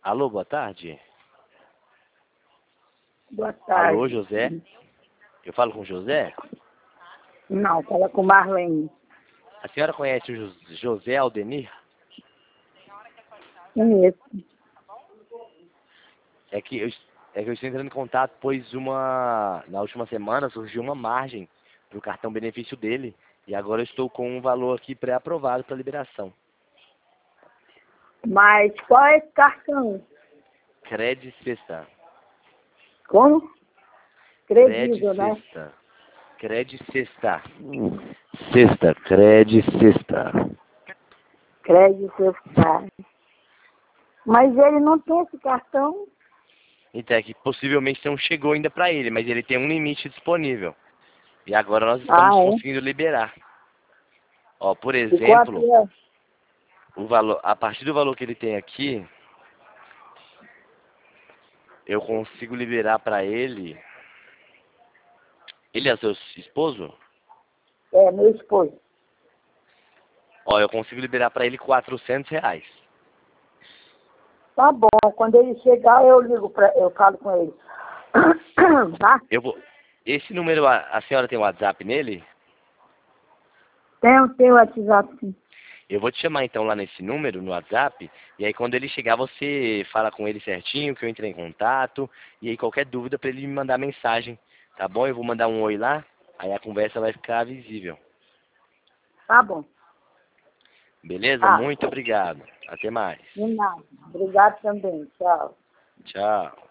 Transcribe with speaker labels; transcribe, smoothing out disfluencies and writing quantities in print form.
Speaker 1: Alô, boa tarde.
Speaker 2: Boa tarde.
Speaker 1: Alô, José? Eu falo com o José?
Speaker 2: Não, fala com Marlene.
Speaker 1: A senhora conhece o José Aldenir?
Speaker 2: Conheço.
Speaker 1: É que eu estou entrando em contato, pois na última semana surgiu uma margem para o cartão benefício dele. E agora eu estou com um valor aqui pré-aprovado para liberação.
Speaker 2: Mas qual é esse cartão?
Speaker 1: Cred Sexta.
Speaker 2: Como?
Speaker 1: Cred
Speaker 2: Credido, né?
Speaker 1: Sexta. Cred Sexta. Sexta, Cred Sexta.
Speaker 2: Crédito social. Mas ele não tem esse cartão?
Speaker 1: Então é que possivelmente não chegou ainda para ele, mas ele tem um limite disponível. E agora nós estamos
Speaker 2: Ah, é?
Speaker 1: conseguindo liberar. Ó, por
Speaker 2: E quanto
Speaker 1: exemplo,
Speaker 2: é?
Speaker 1: o valor, a partir do valor que ele tem aqui, eu consigo liberar para ele. Ele é seu esposo?
Speaker 2: É, meu esposo.
Speaker 1: Ó, eu consigo liberar para ele R$ 400.
Speaker 2: Tá bom, quando ele chegar eu falo com ele. Tá?
Speaker 1: Eu vou. Esse número, a senhora tem WhatsApp nele?
Speaker 2: Tem o WhatsApp, sim.
Speaker 1: Eu vou te chamar então lá nesse número, no WhatsApp, e aí quando ele chegar você fala com ele certinho, que eu entrei em contato, e aí qualquer dúvida para ele me mandar mensagem, tá bom? Eu vou mandar um oi lá, aí a conversa vai ficar visível.
Speaker 2: Tá bom.
Speaker 1: Beleza?
Speaker 2: Tá.
Speaker 1: Muito obrigado. Até mais.
Speaker 2: De nada. Obrigado também. Tchau.
Speaker 1: Tchau.